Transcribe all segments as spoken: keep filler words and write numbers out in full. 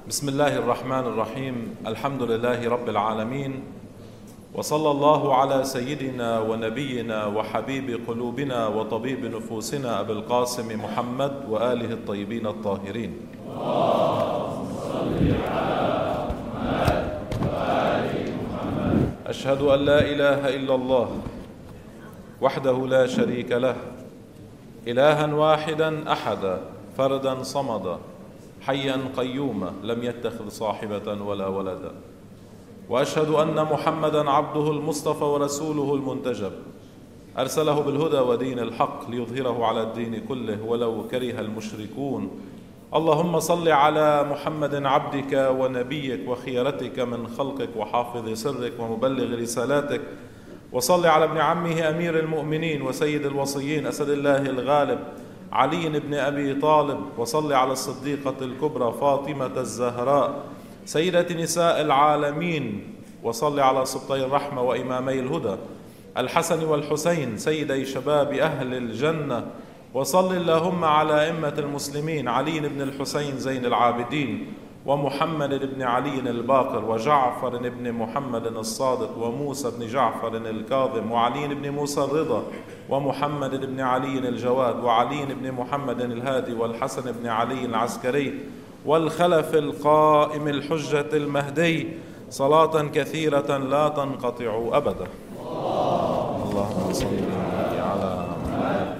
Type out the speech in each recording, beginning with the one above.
بسم الله الرحمن الرحيم. الحمد لله رب العالمين، وصلى الله على سيدنا ونبينا وحبيب قلوبنا وطبيب نفوسنا أبي القاسم محمد وآله الطيبين الطاهرين. اللهم صل على محمد وآل محمد. أشهد أن لا إله إلا الله وحده لا شريك له، إلها واحدا أحدا فردا صمدا حيا قيوما لم يتخذ صاحبة ولا ولدا، وأشهد أن محمدا عبده المصطفى ورسوله المنتجب، أرسله بالهدى ودين الحق ليظهره على الدين كله ولو كره المشركون. اللهم صل على محمد عبدك ونبيك وخيرتك من خلقك وحافظ سرك ومبلغ رسالاتك، وصل على ابن عمه أمير المؤمنين وسيد الوصيين أسد الله الغالب علي بن أبي طالب، وصل على الصديقة الكبرى فاطمة الزهراء سيدة نساء العالمين، وصل على سبطي الرحمة وإمامي الهدى الحسن والحسين سيدي شباب أهل الجنة، وصل اللهم على أئمة المسلمين علي بن الحسين زين العابدين ومحمد بن علي الباقر وجعفر بن محمد الصادق وموسى بن جعفر الكاظم وعلي بن موسى الرضا ومحمد بن علي الجواد وعلي بن محمد الهادي والحسن بن علي العسكري والخلف القائم الحجة المهدي، صلاة كثيرة لا تنقطع أبدا. اللهم صل على محمد.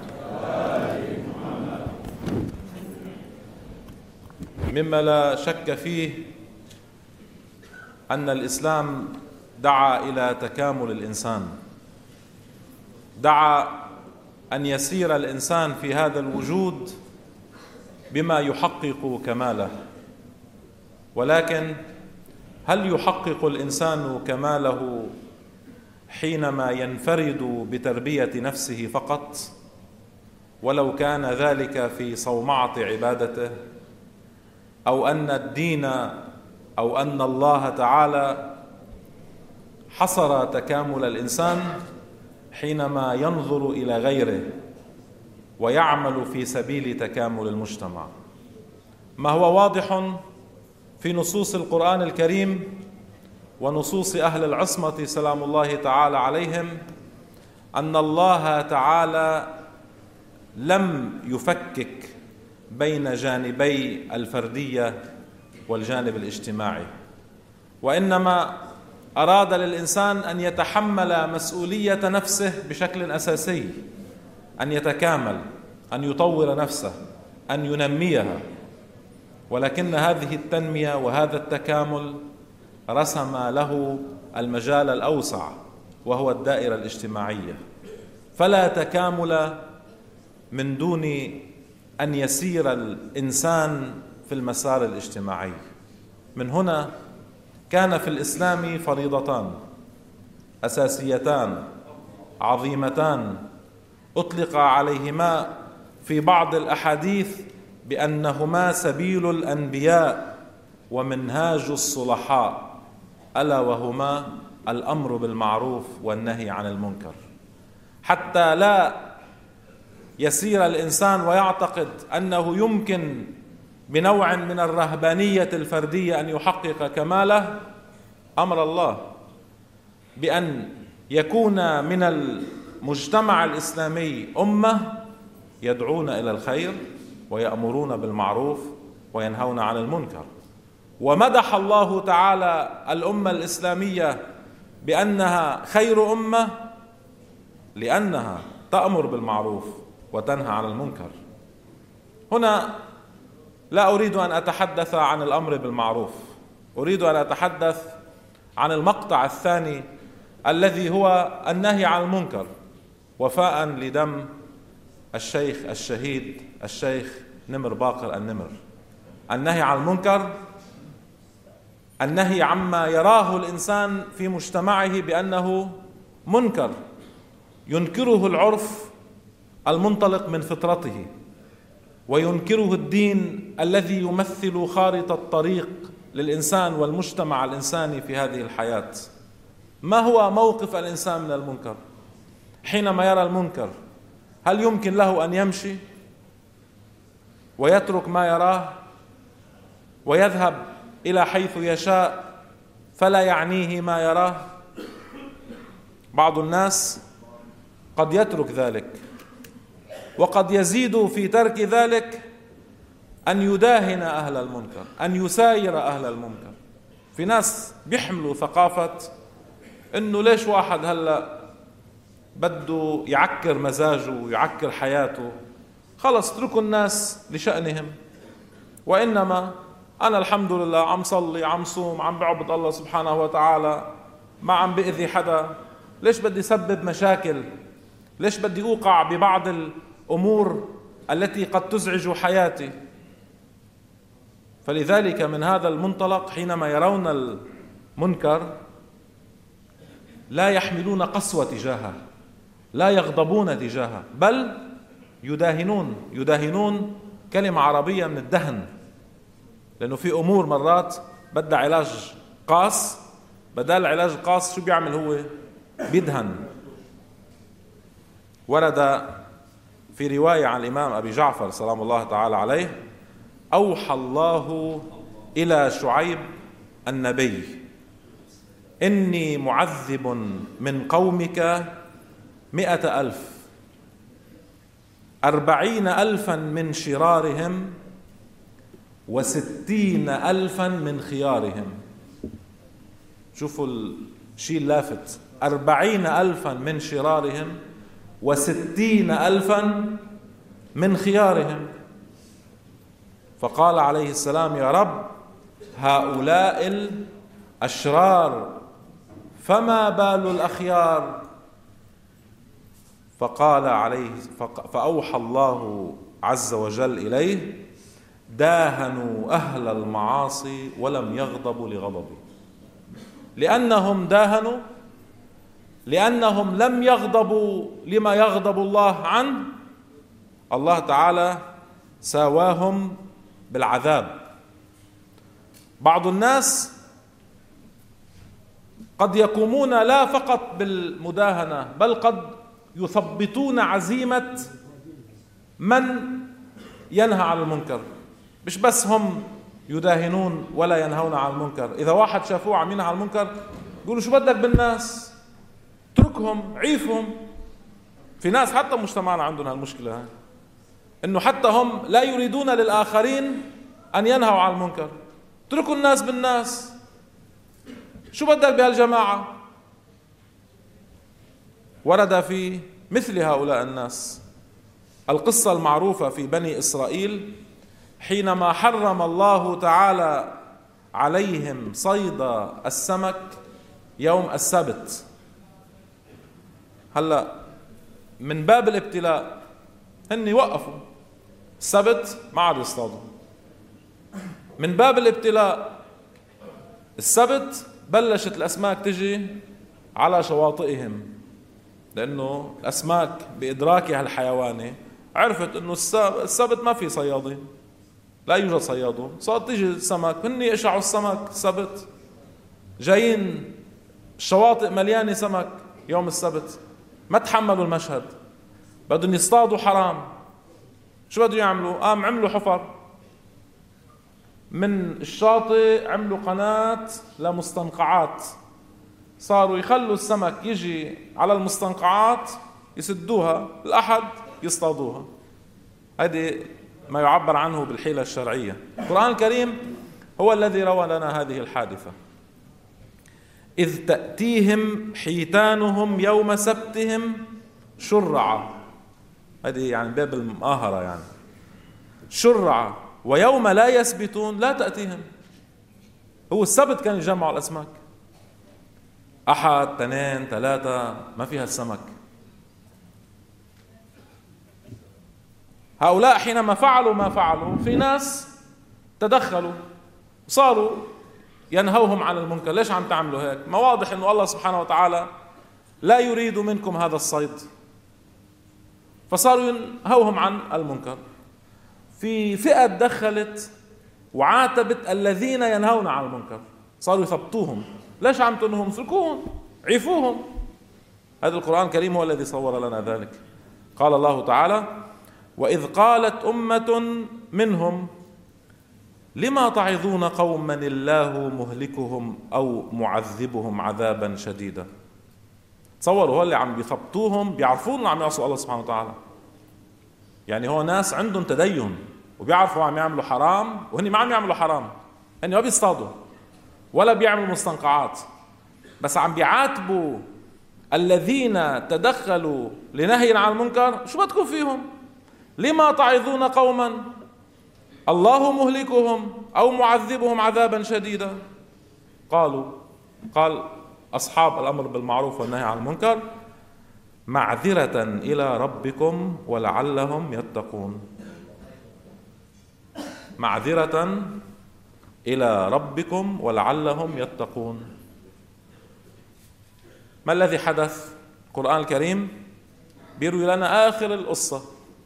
مما لا شك فيه أن الإسلام دعا إلى تكامل الإنسان، دعا أن يسير الإنسان في هذا الوجود بما يحقق كماله. ولكن هل يحقق الإنسان كماله حينما ينفرد بتربية نفسه فقط، ولو كان ذلك في صومعة عبادته، أو أن الدين أو أن الله تعالى حصر تكامل الإنسان حينما ينظر إلى غيره ويعمل في سبيل تكامل المجتمع؟ ما هو واضح في نصوص القرآن الكريم ونصوص أهل العصمة سلام الله تعالى عليهم أن الله تعالى لم يفكك بين جانبي الفردية والجانب الاجتماعي، وإنما أراد للإنسان أن يتحمل مسؤولية نفسه بشكل أساسي، أن يتكامل، أن يطور نفسه، أن ينميها. ولكن هذه التنمية وهذا التكامل رسم له المجال الأوسع وهو الدائرة الاجتماعية، فلا تكامل من دون أن يسير الإنسان في المسار الاجتماعي. من هنا كان في الإسلام فريضتان أساسيتان عظيمتان أطلق عليهما في بعض الأحاديث بأنهما سبيل الأنبياء ومنهاج الصلحاء، ألا وهما الأمر بالمعروف والنهي عن المنكر، حتى لا يسير الإنسان ويعتقد أنه يمكن بنوع من الرهبانية الفردية أن يحقق كماله. أمر الله بأن يكون من المجتمع الإسلامي أمة يدعون إلى الخير ويأمرون بالمعروف وينهون عن المنكر، ومدح الله تعالى الأمة الإسلامية بأنها خير أمة لأنها تأمر بالمعروف وتنهى عن المنكر. هنا لا أريد أن أتحدث عن الأمر بالمعروف، أريد أن أتحدث عن المقطع الثاني الذي هو النهي عن المنكر، وفاء لدم الشيخ الشهيد الشيخ نمر باقر النمر. النهي عن المنكر، النهي عما يراه الإنسان في مجتمعه بأنه منكر ينكره العرف المنطلق من فطرته، وينكره الدين الذي يمثل خارطة الطريق للإنسان والمجتمع الإنساني في هذه الحياة. ما هو موقف الإنسان من المنكر؟ حينما يرى المنكر هل يمكن له أن يمشي ويترك ما يراه ويذهب إلى حيث يشاء فلا يعنيه ما يراه. بعض الناس قد يترك ذلك، وقد يزيد في ترك ذلك أن يداهن أهل المنكر، أن يساير أهل المنكر. في ناس بيحملوا ثقافة إنه ليش واحد هلأ بده يعكر مزاجه ويعكر حياته، خلص اتركوا الناس لشأنهم، وإنما أنا الحمد لله عم صلي، عم صوم، عم بعبد الله سبحانه وتعالى، ما عم بأذي حدا، ليش بدي سبب مشاكل؟ ليش بدي أوقع ببعض الأمور التي قد تزعج حياتي؟ فلذلك من هذا المنطلق حينما يرون المنكر لا يحملون قسوة تجاهه، لا يغضبون تجاهه، بل يداهنون. يداهنون كلمة عربية من الدهن، لأنه في أمور مرات بدها علاج قاس، بدل علاج القاس شو بيعمل هو؟ بيدهن. ورد في رواية عن الإمام أبي جعفر سلام الله تعالى عليه: أوحى الله إلى شعيب النبي إني معذب من قومك مئة ألف، أربعين ألفا من شرارهم وستين ألفا من خيارهم. شوفوا الشيء اللافت: أربعين ألفا من شرارهم وستين ألفا من خيارهم. فقال عليه السلام: يا رب، هؤلاء الأشرار فما بال الأخيار؟ فقال عليه فأوحى الله عز وجل إليه: داهنوا أهل المعاصي ولم يغضبوا لغضبي. لأنهم داهنوا، لأنهم لم يغضبوا لما يغضب الله عنه، الله تعالى ساواهم بالعذاب. بعض الناس قد يقومون لا فقط بالمداهنة، بل قد يثبطون عزيمة من ينهى عن المنكر. مش بس هم يداهنون ولا ينهون عن المنكر، إذا واحد شافوه عم ينهى عن المنكر يقولوا: شو بدك بالناس؟ اتركهم، عيفهم. في ناس حتى مجتمعنا عندنا هالمشكلة، إنه حتى هم لا يريدون للآخرين أن ينهوا عن المنكر. اتركوا الناس بالناس، شو بدك بهالجماعة؟ ورد في مثل هؤلاء الناس القصة المعروفة في بني إسرائيل حينما حرم الله تعالى عليهم صيد السمك يوم السبت. هلأ من باب الابتلاء هن وقفوا السبت، ما عاد يصطادوا. من باب الابتلاء السبت بلشت الأسماك تجي على شواطئهم، لأنه الأسماك بإدراكها الحيواني عرفت أنه السبت ما في صيادين، لا يوجد صيادون، صارت تجي السمك، هن يقشعوا السمك السبت، جايين الشواطئ مليانة سمك يوم السبت، ما تحملوا المشهد، بدهم يصطادوا حرام. شو بدهم يعملوا؟ قام عملوا حفر من الشاطئ، عملوا قناة لمستنقعات، صاروا يخلوا السمك يجي على المستنقعات يسدوها، الأحد يصطادوها. هذه ما يعبر عنه بالحيلة الشرعية. القرآن الكريم هو الذي روى لنا هذه الحادثة: إذ تأتيهم حيتانهم يوم سبتهم شرعا. هذه يعني باب المآهرة، يعني شرعا، ويوم لا يسبتون لا تأتيهم. هو السبت كان يجمعوا الأسماك، أحد اثنين ثلاثة ما فيها السمك. هؤلاء حينما فعلوا ما فعلوا في ناس تدخلوا صاروا ينهوهم عن المنكر. ليش عم تعملوا هيك؟ ما واضح أنه الله سبحانه وتعالى لا يريد منكم هذا الصيد، فصاروا ينهوهم عن المنكر. في فئة دخلت وعاتبت الذين ينهون عن المنكر، صاروا يثبطوهم: ليش عم تنهوا؟ اتركوهم، عيفوهم. هذا القرآن الكريم هو الذي صور لنا ذلك. قال الله تعالى: وإذ قالت أمة منهم لما تعظون قوما الله مهلكهم أو معذبهم عذابا شديدا. تصوروا، هو اللي عم بيخبطوهم بيعرفون انه عم يعصوا الله سبحانه وتعالى. يعني هو ناس عندهم تدين وبيعرفوا عم يعملوا حرام، وهن ما عم يعملوا حرام، هن ما بيصطادوا ولا بيعملوا مستنقعات، بس عم بيعاتبوا الذين تدخلوا لنهي عن المنكر. شو بدكم فيهم؟ لما تعظون قوما الله مهلكهم أو معذبهم عذابا شديدا. قالوا قال أصحاب الأمر بالمعروف والنهي عن المنكر: معذرة إلى ربكم ولعلهم يتقون. معذرة إلى ربكم ولعلهم يتقون. ما الذي حدث؟ القرآن الكريم بيروي لنا آخر القصة: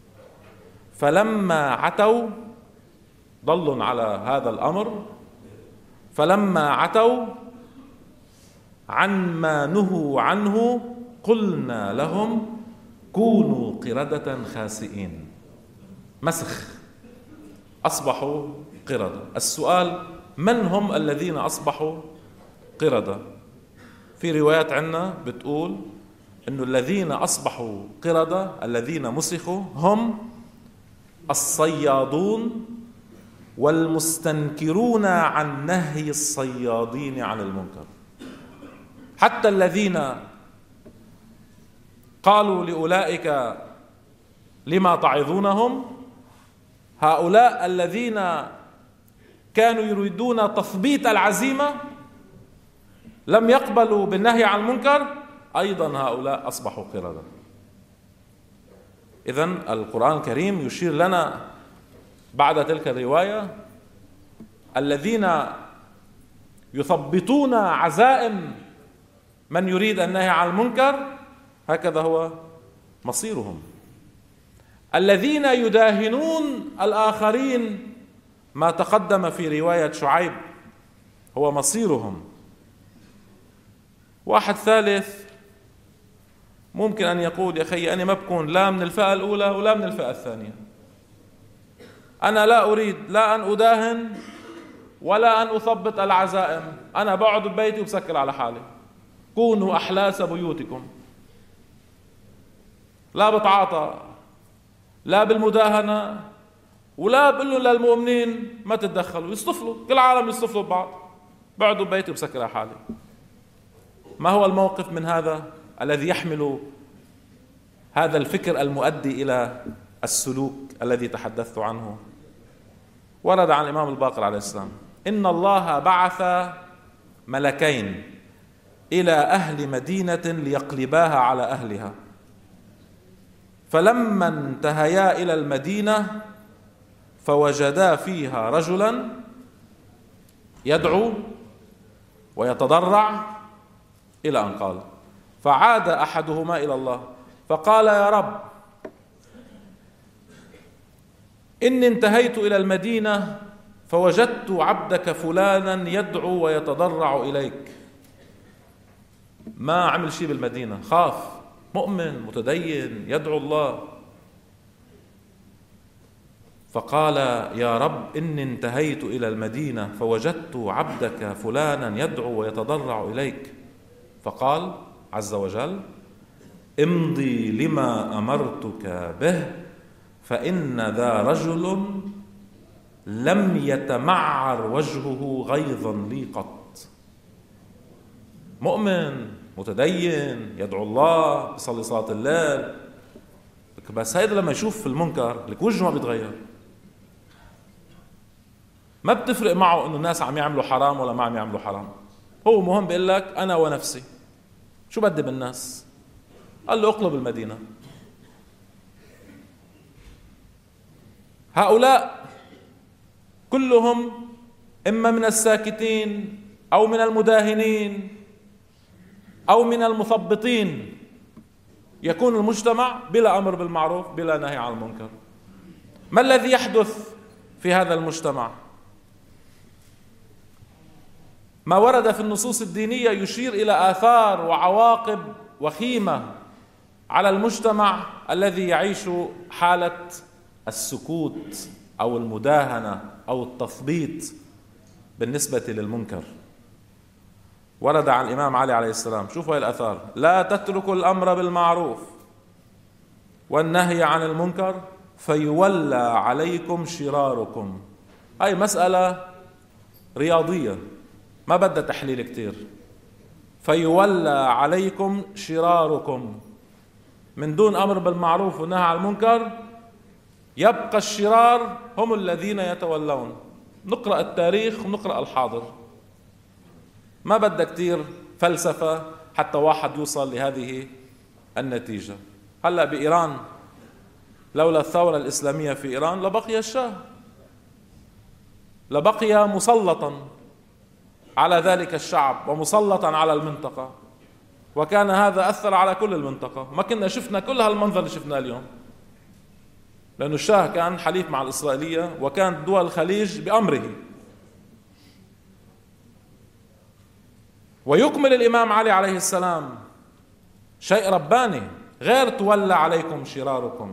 فلما عتوا، ضلوا على هذا الأمر، فلما عتوا عن ما نهوا عنه قلنا لهم كونوا قردة خاسئين. مسخ، أصبحوا قردة. السؤال: من هم الذين أصبحوا قردة؟ في روايات عنا بتقول إنه الذين أصبحوا قردة، الذين مسخوا، هم الصيادون والمستنكرون عن نهي الصيادين عن المنكر. حتى الذين قالوا لأولئك لما تعظونهم، هؤلاء الذين كانوا يريدون تثبيت العزيمة لم يقبلوا بالنهي عن المنكر، أيضا هؤلاء أصبحوا قردة. إذن القرآن الكريم يشير لنا بعد تلك الرواية: الذين يثبطون عزائم من يريد النهي عن المنكر هكذا هو مصيرهم. الذين يداهنون الآخرين، ما تقدم في رواية شعيب، هو مصيرهم. واحد ثالث ممكن أن يقول: يا أخي أنا ما بكون لا من الفئة الأولى ولا من الفئة الثانية، أنا لا أريد لا أن أداهن ولا أن أثبط العزائم، أنا بقعد ببيتي وبسكر على حالي. كونوا أحلاس بيوتكم. لا بتعاطى لا بالمداهنة ولا بقول للمؤمنين ما تتدخلوا، يصطفلوا، كل العالم يصطفلوا ببعض، بقعدوا ببيتي وبسكر على حالي. ما هو الموقف من هذا الذي يحمل هذا الفكر المؤدي إلى السلوك الذي تحدثت عنه؟ ورد عن الإمام الباقر عليه السلام: إن الله بعث ملكين إلى أهل مدينة ليقلباها على أهلها، فلما انتهيا إلى المدينة فوجدا فيها رجلا يدعو ويتضرع إلى أن قال: فعاد أحدهما إلى الله فقال: يا رب، إني انتهيت إلى المدينة فوجدت عبدك فلانا يدعو ويتضرع إليك. ما عمل شيء بالمدينة، خاف، مؤمن متدين يدعو الله. فقال: يا رب، إني انتهيت إلى المدينة فوجدت عبدك فلانا يدعو ويتضرع إليك. فقال عز وجل: امضي لما أمرتك به فإن ذا رجل لم يتمعر وجهه غيظا لي قط. مؤمن متدين يدعو الله بيصلي صلاة الليل، بس هيدا لما يشوف في المنكر لك وجهه ما بيتغير، ما بتفرق معه انه الناس عم يعملوا حرام ولا ما عم يعملوا حرام. هو مهم بيقول لك انا ونفسي شو بدي بالناس. قال له: اقلب المدينة. هؤلاء كلهم إما من الساكتين أو من المداهنين أو من المثبطين، يكون المجتمع بلا أمر بالمعروف بلا نهي عن المنكر. ما الذي يحدث في هذا المجتمع؟ ما ورد في النصوص الدينية يشير إلى آثار وعواقب وخيمة على المجتمع الذي يعيش حالة السكوت أو المداهنة أو التثبيط بالنسبة للمنكر. ورد عن الإمام علي عليه السلام، شوفوا هاي الأثار: لا تتركوا الأمر بالمعروف والنهي عن المنكر فيولى عليكم شراركم. هاي مسألة رياضية ما بدها تحليل كتير. فيولى عليكم شراركم، من دون أمر بالمعروف والنهي عن المنكر يبقى الشرار هم الذين يتولون. نقرأ التاريخ ونقرأ الحاضر، ما بدها كتير فلسفة حتى واحد يوصل لهذه النتيجة. هلأ بإيران لولا الثورة الإسلامية في إيران لبقي الشاه، لبقي مسلطا على ذلك الشعب ومسلطا على المنطقة، وكان هذا أثر على كل المنطقة. ما كنا شفنا كل هالمنظر اللي شفناه اليوم، لأنه الشاه كان حليف مع الإسرائيلية وكانت دول الخليج بأمره. ويكمل الإمام علي عليه السلام شيء رباني غير تولى عليكم شراركم،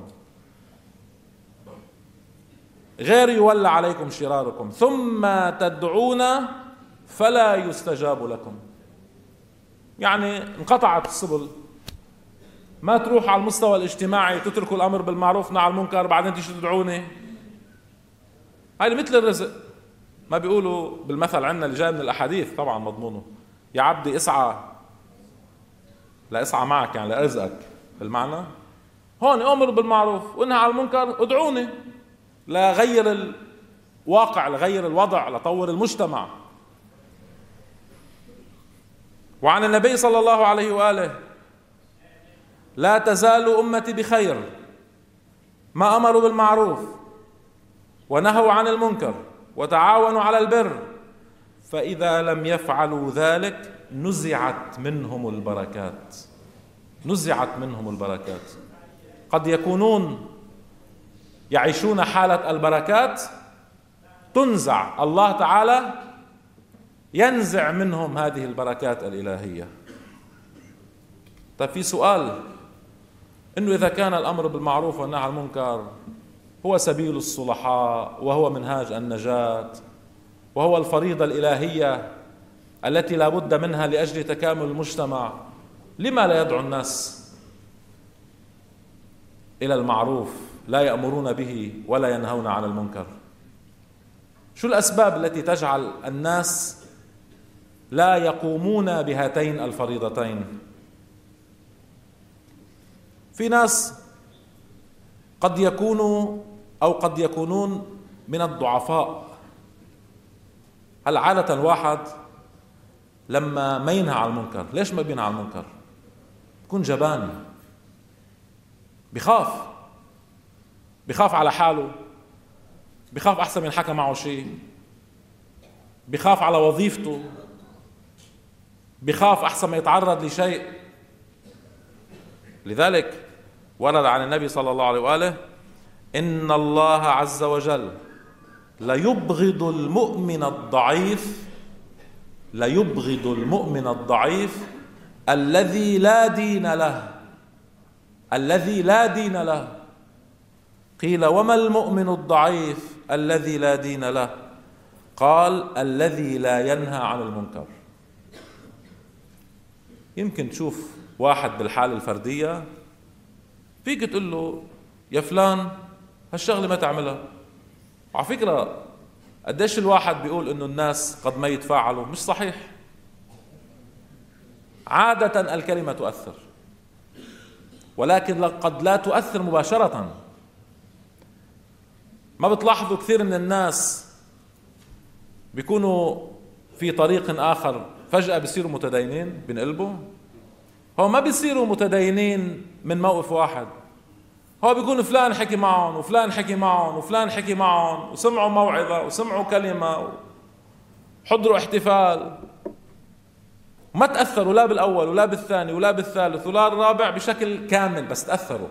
غير يولى عليكم شراركم ثم تدعون فلا يستجاب لكم. يعني انقطعت السبل، ما تروح على المستوى الاجتماعي تتركوا الأمر بالمعروف والنهي عن المنكر بعدين تيجي تدعوني. هاي مثل الرزق، ما بيقولوا بالمثل عندنا اللي جاي من الأحاديث طبعا مضمونه: يا عبدي اسعى لا اسعى معك، يعني لأرزقك بالمعنى. هون أمر بالمعروف وانهى عن المنكر، ادعوني لغير الواقع، لغير الوضع، لطور المجتمع. وعن النبي صلى الله عليه وآله: لا تزال أمتي بخير ما أمروا بالمعروف ونهوا عن المنكر وتعاونوا على البر، فإذا لم يفعلوا ذلك نزعت منهم البركات. نزعت منهم البركات. قد يكونون يعيشون حالة البركات، تنزع الله تعالى، ينزع منهم هذه البركات الإلهية. طيب في سؤال، إنه إذا كان الأمر بالمعروف والنهي عن المنكر هو سبيل الصلحاء وهو منهاج النجاة وهو الفريضة الإلهية التي لا بد منها لأجل تكامل المجتمع، لما لا يدعو الناس إلى المعروف، لا يأمرون به ولا ينهون عن المنكر؟ شو الأسباب التي تجعل الناس لا يقومون بهاتين الفريضتين؟ في ناس قد يكونوا أو قد يكونون من الضعفاء. هل عادة الواحد لما ما ينهى عن المنكر، ليش ما بينهى عن المنكر؟ يكون جبان، بخاف بخاف على حاله، بخاف أحسن من حكى معه شيء، بخاف على وظيفته، بخاف أحسن ما يتعرض لشيء. لذلك ورد عن النبي صلى الله عليه وآله: إن الله عز وجل ليبغض المؤمن الضعيف ليبغض المؤمن الضعيف الذي لا دين له الذي لا دين له. قيل: وما المؤمن الضعيف الذي لا دين له؟ قال: الذي لا ينهى عن المنكر. يمكن تشوف واحد بالحالة الفردية فيك تقول له: يا فلان هالشغلة ما تعملها. وعلى فكرة قديش الواحد بيقول إنه الناس قد ما يتفاعلوا، مش صحيح. عادة الكلمة تؤثر، ولكن قد لا تؤثر مباشرة. ما بتلاحظوا كثير من الناس بيكونوا في طريق آخر فجأة بيصيروا متدينين، بينقلبوا. هو ما بيصيروا متدينين من موقف واحد، هو بيكون فلان حكي معهم وفلان حكي معهم وفلان حكي معهم وسمعوا موعظة وسمعوا كلمة وحضروا احتفال، وما تأثروا لا بالأول ولا بالثاني ولا بالثالث ولا الرابع بشكل كامل، بس تأثروا.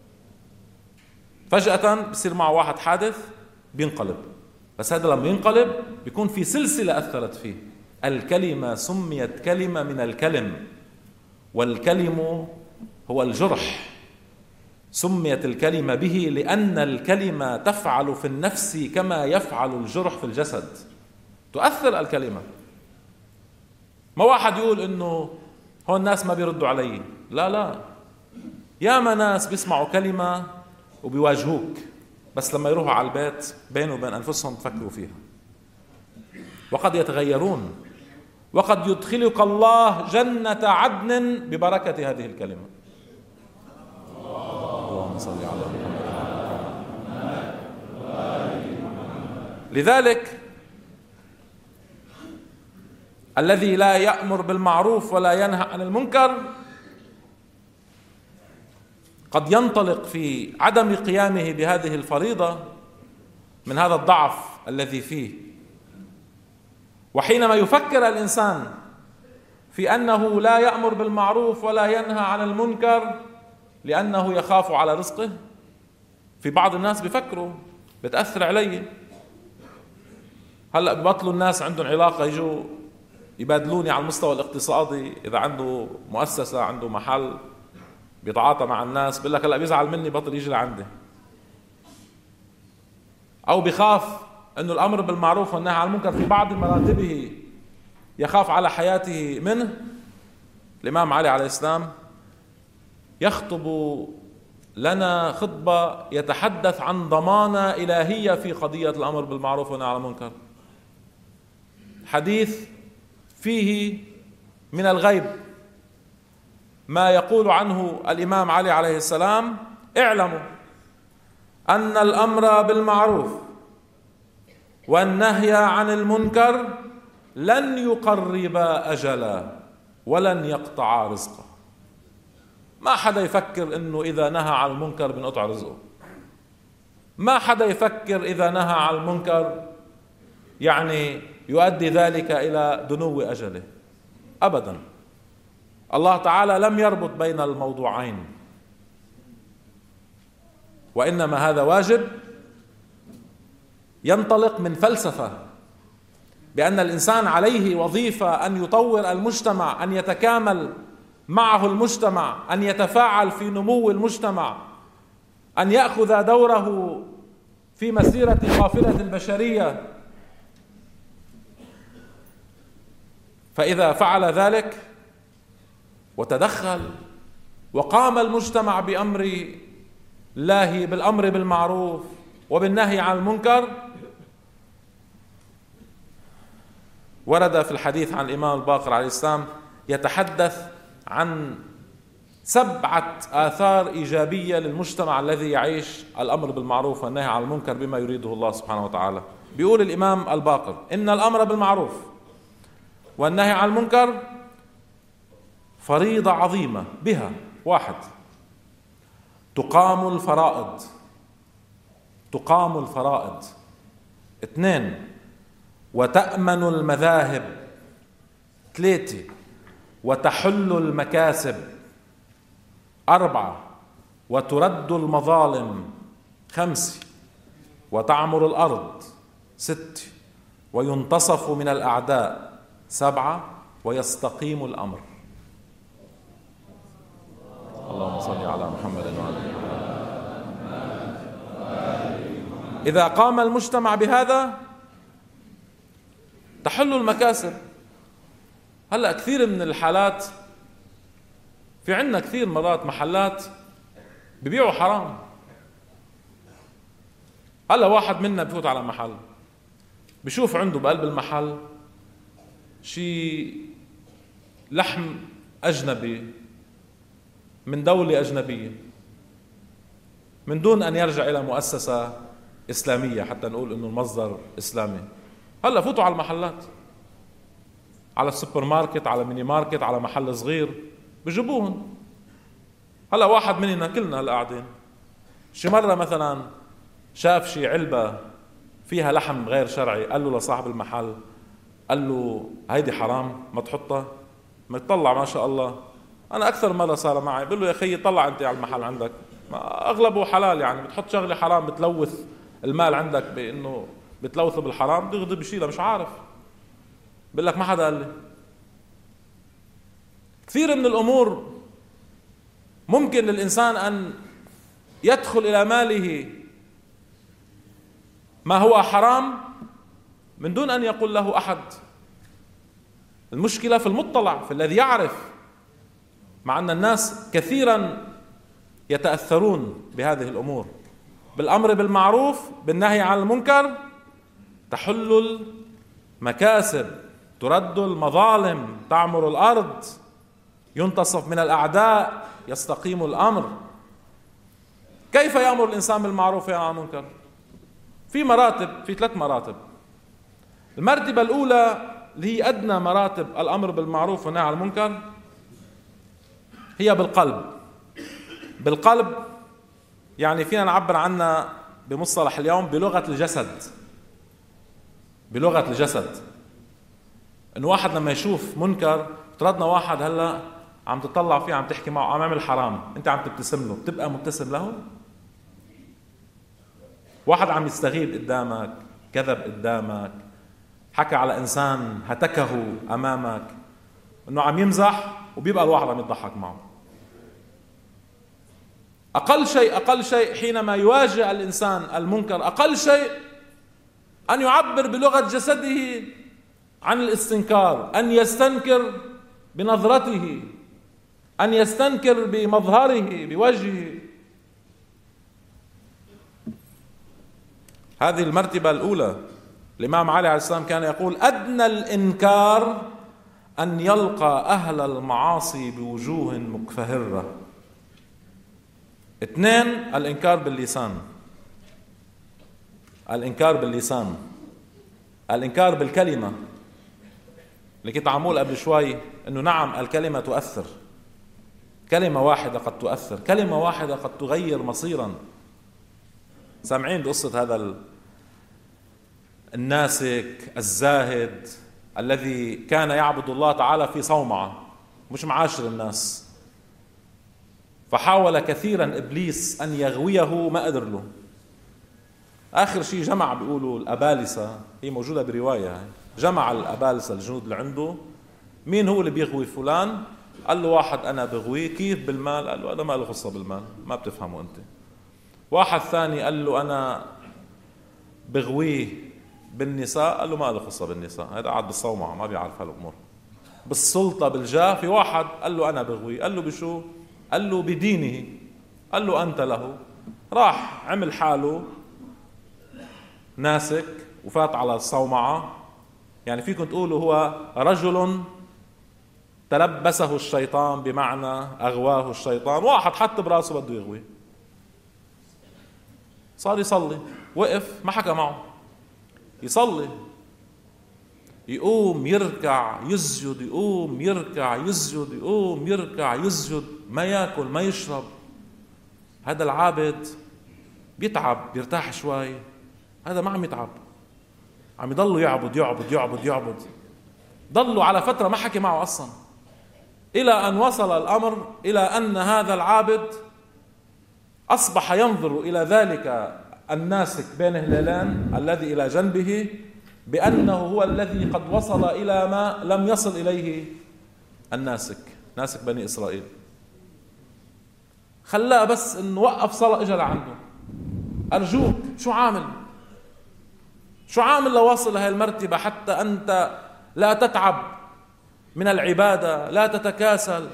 فجأة بيصير معه واحد حادث بينقلب، بس هذا لما ينقلب بيكون في سلسلة أثرت فيه. الكلمة سميت كلمة من الكلم، والكلم هو الجرح، سميت الكلمة به لأن الكلمة تفعل في النفس كما يفعل الجرح في الجسد. تؤثر الكلمة. ما واحد يقول إنه هون الناس ما بيردوا علي، لا لا، ياما ناس بيسمعوا كلمة وبيواجهوك، بس لما يروحوا على البيت بينه وبين أنفسهم تفكروا فيها، وقد يتغيرون، وقد يدخلك الله جنة عدن ببركة هذه الكلمة. اللهم صل على محمد. لذلك الذي لا يأمر بالمعروف ولا ينهى عن المنكر قد ينطلق في عدم قيامه بهذه الفريضة من هذا الضعف الذي فيه. وحينما يفكر الإنسان في أنه لا يأمر بالمعروف ولا ينهى عن المنكر لأنه يخاف على رزقه، في بعض الناس بيفكروا بتأثر علي، هلأ ببطلوا الناس عندهم علاقة يجوا يبادلوني على المستوى الاقتصادي، إذا عنده مؤسسة عنده محل بيتعاطى مع الناس بيقول لك هلأ بيزعل مني بطل يجي لعندي، أو بيخاف أنه الأمر بالمعروف والنهي عن المنكر في بعض مراتبه يخاف على حياته منه. الإمام علي عليه السلام يخطب لنا خطبة يتحدث عن ضمانة إلهية في قضية الأمر بالمعروف والنهي عن المنكر، حديث فيه من الغيب ما يقول عنه الإمام علي عليه السلام: اعلموا أن الأمر بالمعروف والنهي عن المنكر لن يقرب أجلا ولن يقطع رزقه. ما حدا يفكر إنه إذا نهى عن المنكر بنقطع رزقه، ما حدا يفكر إذا نهى عن المنكر يعني يؤدي ذلك إلى دنو أجله، أبدا. الله تعالى لم يربط بين الموضوعين، وإنما هذا واجب ينطلق من فلسفة بأن الإنسان عليه وظيفة أن يطور المجتمع، أن يتكامل معه المجتمع، أن يتفاعل في نمو المجتمع، أن يأخذ دوره في مسيرة قافلة البشرية. فإذا فعل ذلك وتدخل وقام المجتمع بأمر الله، بالأمر بالمعروف وبالنهي عن المنكر، ورد في الحديث عن الإمام الباقر عليه السلام يتحدث عن سبعة آثار إيجابية للمجتمع الذي يعيش الأمر بالمعروف والنهي عن المنكر بما يريده الله سبحانه وتعالى. بيقول الإمام الباقر: إن الأمر بالمعروف والنهي عن المنكر فريضة عظيمة، بها: واحد، تقام الفرائض تقام الفرائض اثنين، وتأمن المذاهب، ثلاثة، وتحل المكاسب، أربعة، وترد المظالم، خمسة، وتعمر الأرض، ستة، وينتصف من الأعداء، سبعة، ويستقيم الأمر. اللهم صل على محمد وعلى آله. إذا قام المجتمع بهذا تحل المكاسب. هلأ كثير من الحالات في عنا كثير مرات محلات ببيعوا حرام. هلأ واحد منا بفوت على محل بشوف عنده بقلب المحل شي لحم أجنبي من دولة أجنبية من دون أن يرجع إلى مؤسسة إسلامية حتى نقول إنه المصدر إسلامي. هلا فوتوا على المحلات، على السوبر ماركت، على ميني ماركت، على محل صغير بجيبوهم. هلا واحد مننا كلنا هلا قاعدين شي مرة مثلا شاف شي علبة فيها لحم غير شرعي، قال له لصاحب المحل، قال له هيدي حرام ما تحطها. ما يطلع ما شاء الله، أنا أكثر مرة صار معي بقول له يا أخي طلع أنت على المحل عندك، ما أغلبه حلال، يعني بتحط شغلة حرام بتلوث المال عندك بأنه بتلوثه بالحرام، تغضب بشيلها مش عارف. بقول لك ما حدا قال لي. كثير من الأمور ممكن للإنسان أن يدخل إلى ماله ما هو حرام من دون أن يقول له أحد. المشكلة في المطلع، في الذي يعرف، مع أن الناس كثيرا يتأثرون بهذه الأمور. بالأمر بالمعروف بالنهي عن المنكر تحل المكاسب، ترد المظالم، تعمر الأرض، ينتصف من الأعداء، يستقيم الأمر. كيف يأمر الإنسان بالمعروف وينهى عن المنكر؟ في مراتب، في ثلاث مراتب. المرتبة الأولى اللي هي أدنى مراتب الأمر بالمعروف والنهي عن المنكر هي بالقلب. بالقلب يعني فينا نعبر عنها بمصطلح اليوم بلغة الجسد. بلغة الجسد إنه واحد لما يشوف منكر، افترضنا واحد هلا عم تطلع فيه، عم تحكي معه، عم يعمل حرام، أنت عم تبتسم له، بتبقى مبتسم له؟ واحد عم يستغيب قدامك، كذب قدامك، حكى على إنسان، هتكه أمامك، إنه عم يمزح وبيبقى الواحد عم يضحك معه. أقل شيء أقل شيء حينما يواجه الإنسان المنكر، أقل شيء أن يعبر بلغة جسده عن الاستنكار، أن يستنكر بنظرته، أن يستنكر بمظهره، بوجهه. هذه المرتبة الأولى. الإمام علي عليه السلام كان يقول: أدنى الإنكار أن يلقى أهل المعاصي بوجوه مكفهرة. اثنين، الإنكار باللسان. الإنكار باللسان، الإنكار بالكلمة، اللي كنت عمول قبل شوي إنه نعم الكلمة تؤثر. كلمة واحدة قد تؤثر، كلمة واحدة قد تغير مصيرا. سامعين بقصة هذا الناسك الزاهد الذي كان يعبد الله تعالى في صومعة، مش معاشر الناس، فحاول كثيرا إبليس أن يغويه، ما قدر له. آخر شيء جمع، بيقولوا الأبالسة، هي موجودة برواية، جمع الأبالسة الجنود اللي عنده. مين هو اللي بيغوي فلان؟ قال له واحد أنا بغويه. كيف؟ بالمال. قال له هذا ما له خصة بالمال، ما بتفهمه أنت. واحد ثاني قال له أنا بغويه بالنساء. قال له ما له خصة بالنساء، هذا قاعد بالصومعة ما بيعرف هالأمور. بالسلطة بالجاه. في واحد قال له أنا بغويه. قال له بشو؟ قال له بدينه. قال له أنت له. راح عمل حاله ناسك وفات على الصومعة. يعني فيكم تقولوا هو رجل تلبسه الشيطان، بمعنى أغواه الشيطان. واحد حط براسه بده يغوي، صار يصلي، وقف ما حكى معه، يصلي، يقوم يركع يسجد، يقوم يركع يسجد، يقوم يركع يسجد، ما ياكل ما يشرب. هذا العابد بيتعب بيرتاح شوي، هذا ما عم يتعب، عم يضلوا يعبد يعبد يعبد يعبد. ضلوا على فترة ما حكي معه أصلا، إلى أن وصل الأمر إلى أن هذا العابد أصبح ينظر إلى ذلك الناسك بين هلالان الذي إلى جنبه بأنه هو الذي قد وصل إلى ما لم يصل إليه الناسك، ناسك بني إسرائيل. خلاه بس إنه وقف صلاة، إجا لعنده: أرجوك شو عامل؟ شو عامل لواصل لهي المرتبة حتى أنت لا تتعب من العبادة، لا تتكاسل؟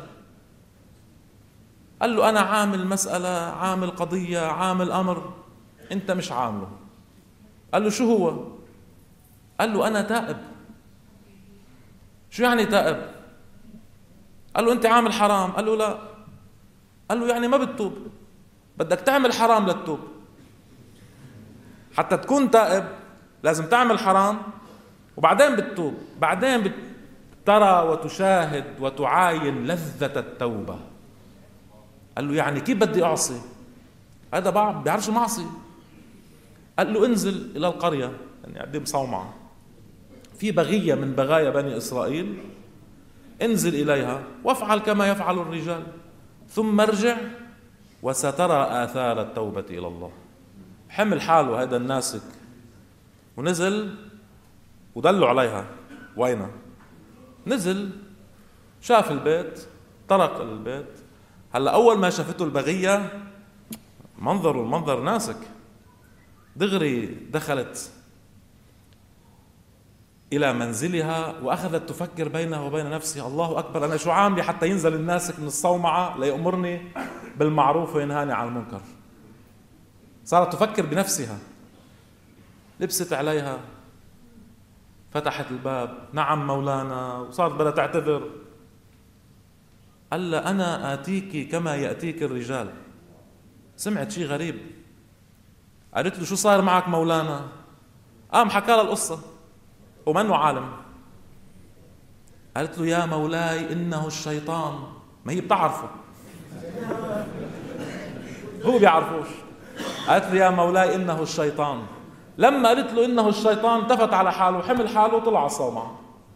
قال له أنا عامل مسألة، عامل قضية، عامل أمر أنت مش عامله. قال له شو هو؟ قال له أنا تائب. شو يعني تائب؟ قال له أنت عامل حرام. قال له لا. قال له يعني ما بتتوب؟ بدك تعمل حرام للتوب. حتى تكون تائب لازم تعمل حرام وبعدين بتتوب، بعدين بترى وتشاهد وتعاين لذة التوبة. قال له يعني كيف بدي أعصي؟ هذا بعض بيعرفش معصي. قال له انزل إلى القرية، يعني قديم صومعة، في بغية من بغايا بني إسرائيل، انزل إليها وافعل كما يفعل الرجال، ثم ارجع وسترى آثار التوبة إلى الله. حمل حاله هذا الناسك ونزل ودلوا عليها. وينه؟ نزل شاف البيت، طرق البيت. هلا أول ما شافته البغية منظر المنظر ناسك. دغري دخلت إلى منزلها وأخذت تفكر بينها وبين نفسها: الله أكبر، أنا شو عاملي حتى ينزل الناسك من الصومعة ليأمرني بالمعروف وينهاني عن المنكر؟ صارت تفكر بنفسها. لبست عليها، فتحت الباب: نعم مولانا، وصارت بدها تعتذر. قال لها: أنا آتيك كما يأتيك الرجال. سمعت شيء غريب، قالت له: شو صار معك مولانا؟ قام حكى لها القصة ومنه عالم. قالت له: يا مولاي إنه الشيطان. ما هي بتعرفه، هو بيعرفوش. قالت له: يا مولاي إنه الشيطان. لما قالت له إنه الشيطان التفت على حاله وحمل حاله وطلع على الصومعة.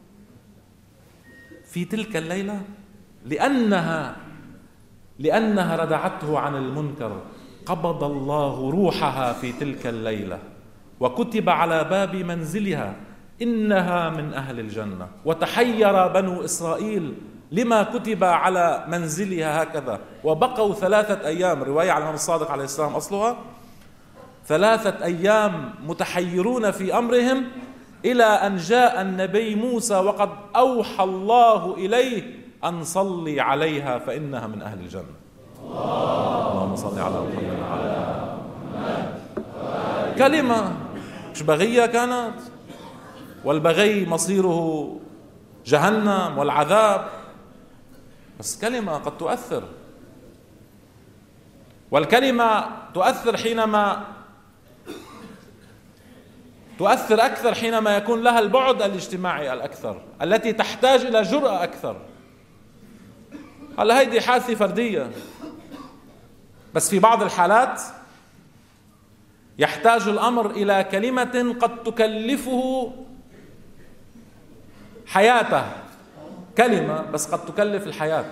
في تلك الليلة لأنها لأنها ردعته عن المنكر قبض الله روحها في تلك الليلة، وكتب على باب منزلها: إنها من أهل الجنة. وتحير بنو إسرائيل لما كتب على منزلها هكذا، وبقوا ثلاثة أيام. رواية عن الإمام الصادق عليه السلام أصلها ثلاثة أيام متحيرون في أمرهم، إلى أن جاء النبي موسى وقد أوحى الله إليه أن صلي عليها فإنها من أهل الجنة. اللهم صل على محمد وعلى محمد. كلمة مش بغية كانت، والبغي مصيره جهنم والعذاب، بس كلمة قد تؤثر. والكلمة تؤثر حينما تؤثر أكثر حينما يكون لها البعد الاجتماعي الأكثر، التي تحتاج إلى جرأة أكثر. هلا هيدي حادثة فردية، بس في بعض الحالات يحتاج الأمر إلى كلمة قد تكلفه حياته، كلمة بس قد تكلف الحياة.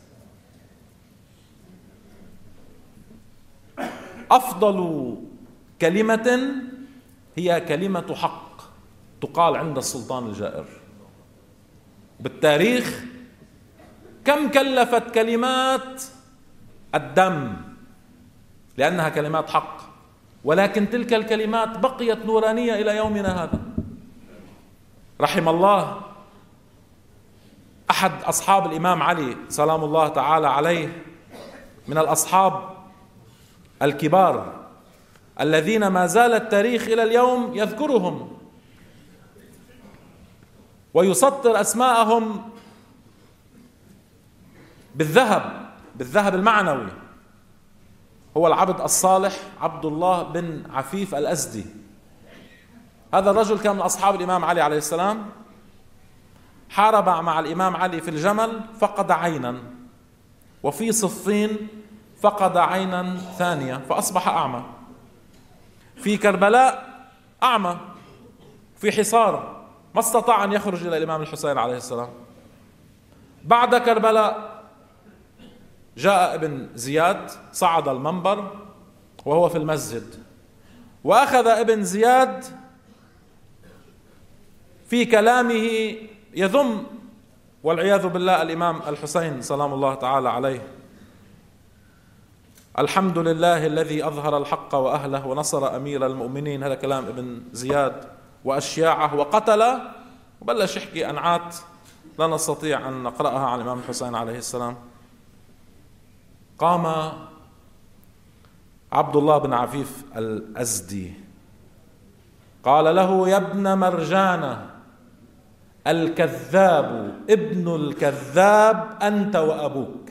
أفضل كلمة هي كلمة حق تقال عند السلطان الجائر. بالتاريخ كم كلفت كلمات الدم لأنها كلمات حق، ولكن تلك الكلمات بقيت نورانية إلى يومنا هذا. رحم الله أحد أصحاب الإمام علي سلام الله تعالى عليه، من الأصحاب الكبار الذين ما زال التاريخ إلى اليوم يذكرهم ويسطر أسماءهم بالذهب بالذهب المعنوي. هو العبد الصالح عبد الله بن عفيف الأزدي. هذا الرجل كان من أصحاب الإمام علي عليه السلام، حارب مع الإمام علي في الجمل فقد عينا، وفي صفين فقد عينا ثانية فأصبح أعمى، في كربلاء أعمى، في حصار ما استطاع أن يخرج إلى الإمام الحسين عليه السلام. بعد كربلاء جاء ابن زياد، صعد المنبر وهو في المسجد، وأخذ ابن زياد في كلامه يذم والعياذ بالله الإمام الحسين سلام الله تعالى عليه. الحمد لله الذي أظهر الحق وأهله ونصر أمير المؤمنين، هذا كلام ابن زياد، وأشياعه وقتل، وبلش يحكي أنعات لا نستطيع أن نقرأها عن الإمام الحسين عليه السلام. قام عبد الله بن عفيف الأزدي قال له: يا ابن مرجانة، الكذاب ابن الكذاب أنت وأبوك.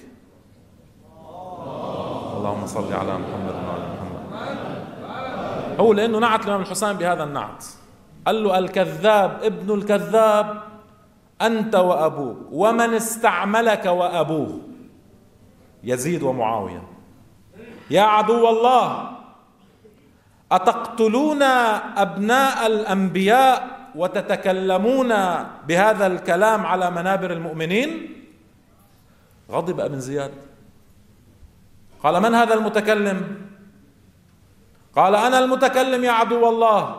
اللهم صل على محمد وعلى محمد. هو لأنه نعت الإمام الحسين بهذا النعت، قال له: الكذاب ابن الكذاب أنت وأبوك، ومن استعملك وأبوه يزيد ومعاوية. يا عدو الله، أتقتلون أبناء الأنبياء وتتكلمون بهذا الكلام على منابر المؤمنين؟ غضب ابن زياد، قال: من هذا المتكلم؟ قال: أنا المتكلم يا عدو الله.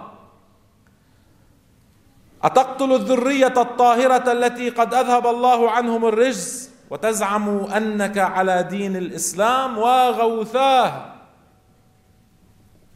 أتقتل الذرية الطاهرة التي قد أذهب الله عنهم الرجس وتزعم أنك على دين الإسلام وغوثاه؟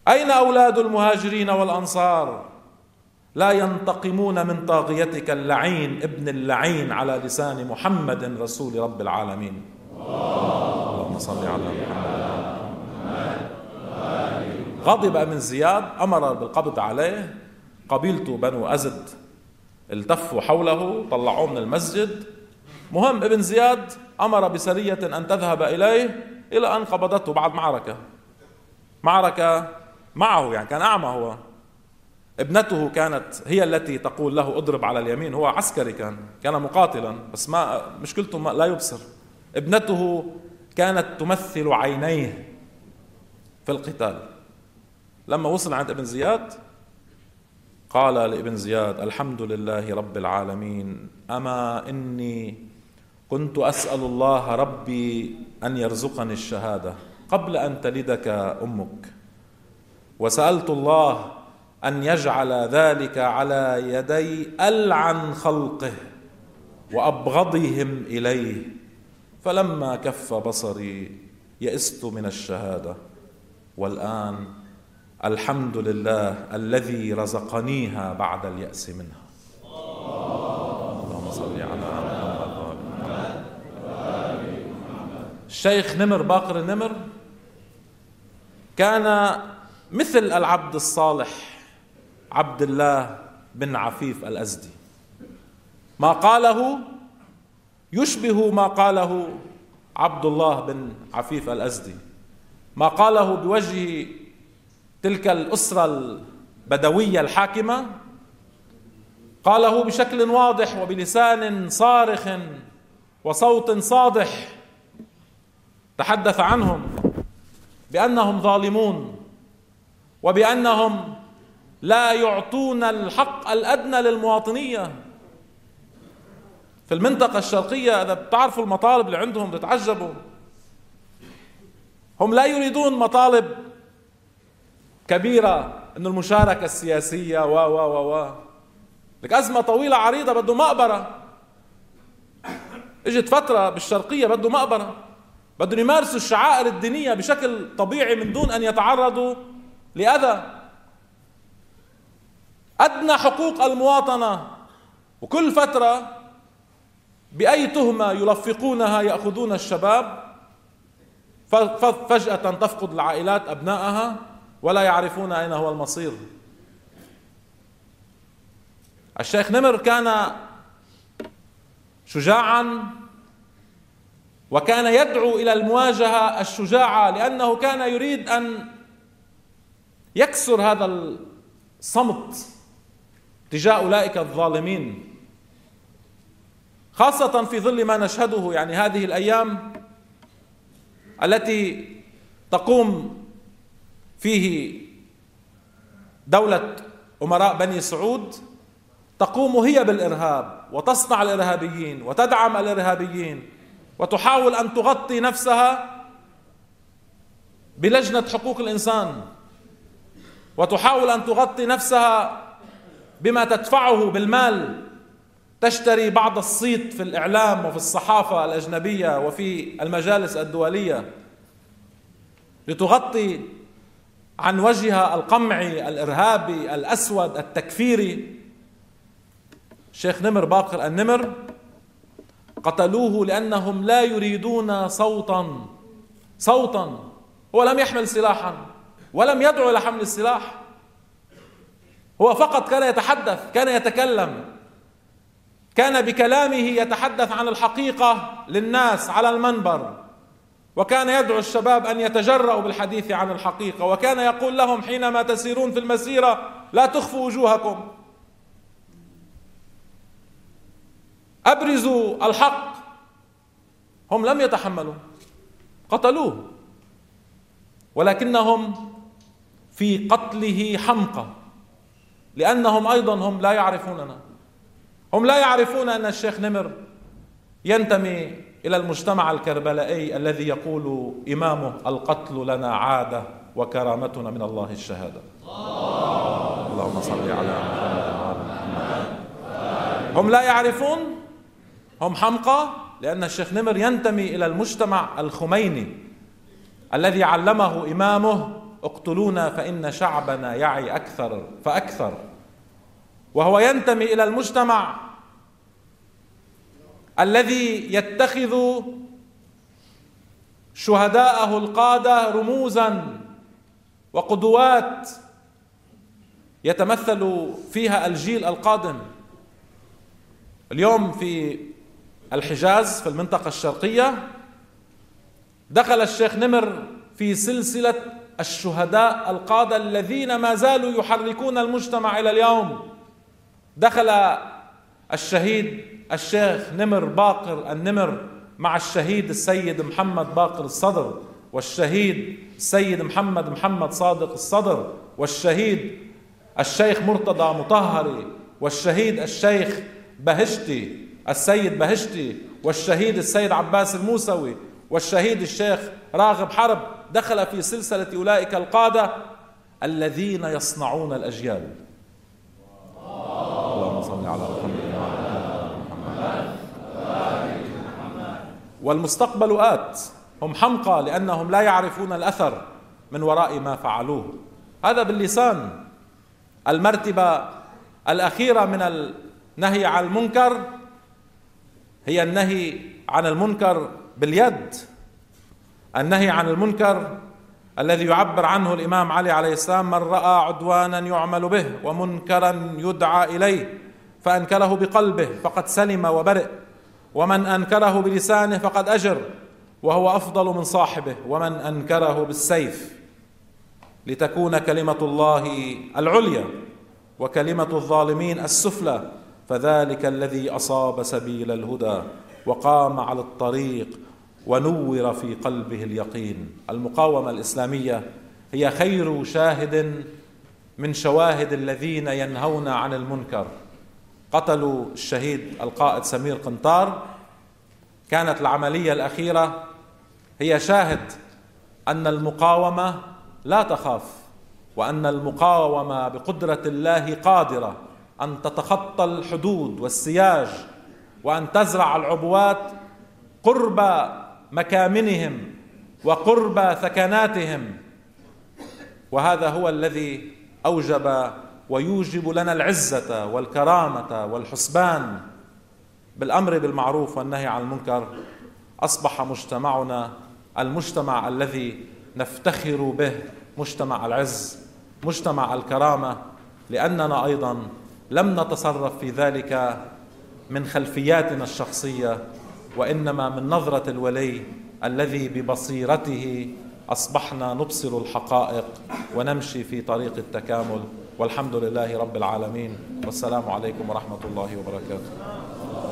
أين أولاد المهاجرين والأنصار؟ لا ينتقمون من طاغيتك اللعين ابن اللعين على لسان محمد رسول رب العالمين. اللهم صل على محمد. غضب ابن زياد، أمر بالقبض عليه. قبيلته بنو أزد التفوا حوله، طلعوه من المسجد. مهم ابن زياد أمر بسرية أن تذهب إليه إلى أن قبضته بعد معركة معركة معه، يعني كان أعمى هو. ابنته كانت هي التي تقول له اضرب على اليمين. هو عسكري، كان كان مقاتلا، بس ما مشكلته ما لا يبصر. ابنته كانت تمثل عينيه في القتال. لما وصل عند ابن زياد قال لابن زياد: الحمد لله رب العالمين، أما إني كنت أسأل الله ربي أن يرزقني الشهادة قبل أن تلدك أمك، وسألت الله أن يجعل ذلك على يدي ألعن خلقه وأبغضهم إليه، فلما كف بصري يئست من الشهادة، والآن الحمد لله الذي رزقنيها بعد اليأس منها. اللهم صل على محمد. الشيخ نمر باقر النمر كان مثل العبد الصالح عبد الله بن عفيف الأزدي، ما قاله يشبه ما قاله عبد الله بن عفيف الأزدي، ما قاله بوجه تلك الأسرة البدوية الحاكمة قاله بشكل واضح وبلسان صارخ وصوت صادح. تحدث عنهم بأنهم ظالمون، وبأنهم لا يعطون الحق الأدنى للمواطنية في المنطقة الشرقية. إذا بتعرفوا المطالب اللي عندهم بتتعجبوا. هم لا يريدون مطالب كبيرة، إنه المشاركة السياسية و و و و لك أزمة طويلة عريضة، بده مقبرة. اجت فترة بالشرقية بده مقبرة، بدهم يمارسوا الشعائر الدينية بشكل طبيعي من دون أن يتعرضوا لأذى. أدنى حقوق المواطنة، وكل فترة بأي تهمة يلفقونها يأخذون الشباب، فجأة تفقد العائلات أبنائها ولا يعرفون أين هو المصير. الشيخ نمر كان شجاعا، وكان يدعو إلى المواجهة الشجاعة، لأنه كان يريد أن يكسر هذا الصمت تجاه أولئك الظالمين، خاصة في ظل ما نشهده يعني هذه الأيام التي تقوم فيه دولة أمراء بني سعود، تقوم هي بالإرهاب وتصنع الإرهابيين وتدعم الإرهابيين، وتحاول أن تغطي نفسها بلجنة حقوق الإنسان، وتحاول أن تغطي نفسها بما تدفعه بالمال. تشتري بعض الصيت في الإعلام وفي الصحافة الأجنبية وفي المجالس الدولية لتغطي عن وجهها القمعي الإرهابي الأسود التكفيري. الشيخ نمر باقر النمر قتلوه لأنهم لا يريدون صوتا صوتا هو لم يحمل سلاحا ولم يدعو إلى حمل السلاح، هو فقط كان يتحدث، كان يتكلم، كان بكلامه يتحدث عن الحقيقة للناس على المنبر، وكان يدعو الشباب أن يتجرؤوا بالحديث عن الحقيقة، وكان يقول لهم حينما تسيرون في المسيرة لا تخفوا وجوهكم، أبرزوا الحق. هم لم يتحملوا، قتلوه، ولكنهم في قتله حمقى، لأنهم أيضا هم لا يعرفوننا، هم لا يعرفون أن الشيخ نمر ينتمي إلى المجتمع الكربلائي الذي يقول إمامه: القتل لنا عادة وكرامتنا من الله الشهادة. اللهم صل على محمد. هم لا يعرفون، هم حمقى، لأن الشيخ نمر ينتمي إلى المجتمع الخميني الذي علمه إمامه اقتلونا فإن شعبنا يعي أكثر فأكثر، وهو ينتمي إلى المجتمع الذي يتخذ شهداءه القادة رموزا وقدوات يتمثل فيها الجيل القادم. اليوم في الحجاز في المنطقة الشرقية دخل الشيخ نمر في سلسلة الشهداء القادة الذين ما زالوا يحركون المجتمع إلى اليوم. دخل الشهيد الشيخ نمر باقر النمر مع الشهيد السيد محمد باقر الصدر، والشهيد السيد محمد محمد صادق الصدر، والشهيد الشيخ مرتضى مطهري، والشهيد الشيخ بهشتي السيد بهشتي، والشهيد السيد عباس الموسوي، والشهيد الشيخ راغب حرب. دخل في سلسلة أولئك القادة الذين يصنعون الأجيال. اللهم صل على محمد. والمستقبل آت. هم حمقى لأنهم لا يعرفون الأثر من وراء ما فعلوه. هذا باللسان. المرتبة الأخيرة من النهي عن المنكر هي النهي عن المنكر باليد. النهي عن المنكر الذي يعبر عنه الإمام علي عليه السلام: من رأى عدوانا يعمل به ومنكرا يدعى إليه فأنكره بقلبه فقد سلم وبرئ، ومن أنكره بلسانه فقد أجر وهو أفضل من صاحبه، ومن أنكره بالسيف، لتكون كلمة الله العليا وكلمة الظالمين السفلى. فذلك الذي أصاب سبيل الهدى وقام على الطريق ونور في قلبه اليقين. المقاومة الإسلامية هي خير شاهد من شواهد الذين ينهون عن المنكر. قتلوا الشهيد القائد سمير قنطار. كانت العملية الأخيرة هي شاهد أن المقاومة لا تخاف، وأن المقاومة بقدرة الله قادرة أن تتخطى الحدود والسياج، وأن تزرع العبوات قرب مكامنهم وقرب ثكناتهم. وهذا هو الذي أوجب ويوجب لنا العزة والكرامة والحسبان. بالأمر بالمعروف والنهي عن المنكر أصبح مجتمعنا المجتمع الذي نفتخر به، مجتمع العز، مجتمع الكرامة، لأننا أيضا لم نتصرف في ذلك من خلفياتنا الشخصية، وإنما من نظرة الولي الذي ببصيرته أصبحنا نبصر الحقائق ونمشي في طريق التكامل. والحمد لله رب العالمين، والسلام عليكم ورحمة الله وبركاته.